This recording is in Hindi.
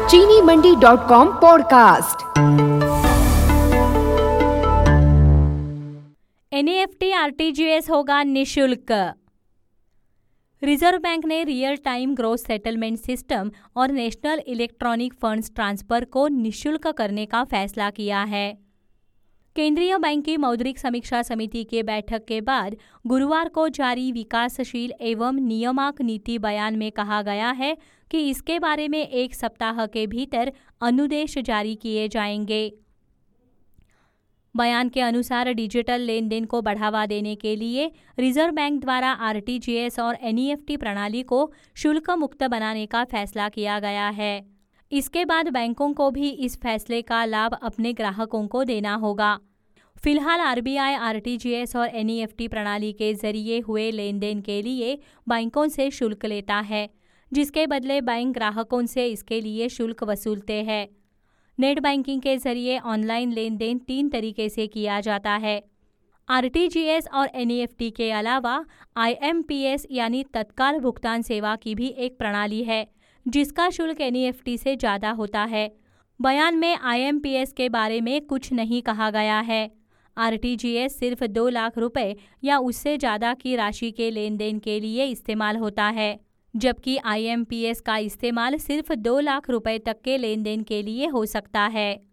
चीनी मंडी.com पॉडकास्ट। NEFT RTGS होगा निःशुल्क। रिजर्व बैंक ने real time gross settlement system और नेशनल इलेक्ट्रॉनिक फंड्स ट्रांसफर को निःशुल्क करने का फैसला किया है। केंद्रीय बैंक की मौद्रिक समीक्षा समिति की बैठक के बाद गुरुवार को जारी विकासशील एवं नियामक नीति बयान में कहा गया है कि इसके बारे में 1 सप्ताह के भीतर अनुदेश जारी किए जाएंगे। बयान के अनुसार डिजिटल लेन देन को बढ़ावा देने के लिए रिजर्व बैंक द्वारा RTGS और NEFT प्रणाली को शुल्क मुक्त बनाने का फैसला किया गया है। इसके बाद बैंकों को भी इस फैसले का लाभ अपने ग्राहकों को देना होगा। फिलहाल RBI RTGS और NEFT प्रणाली के जरिए हुए लेन देन के लिए बैंकों से शुल्क लेता है, जिसके बदले बैंक ग्राहकों से इसके लिए शुल्क वसूलते हैं। नेट बैंकिंग के जरिए ऑनलाइन लेन देन 3 तरीके से किया जाता है। RTGS और NEFT के अलावा IMPS यानी तत्काल भुगतान सेवा की भी एक प्रणाली है, जिसका शुल्क NEFT से ज़्यादा होता है। बयान में IMPS के बारे में कुछ नहीं कहा गया है। RTGS सिर्फ 2 लाख रुपए या उससे ज़्यादा की राशि के लेन देन के लिए इस्तेमाल होता है, जबकि IMPS का इस्तेमाल सिर्फ 2 लाख रुपए तक के लेन देन के लिए हो सकता है।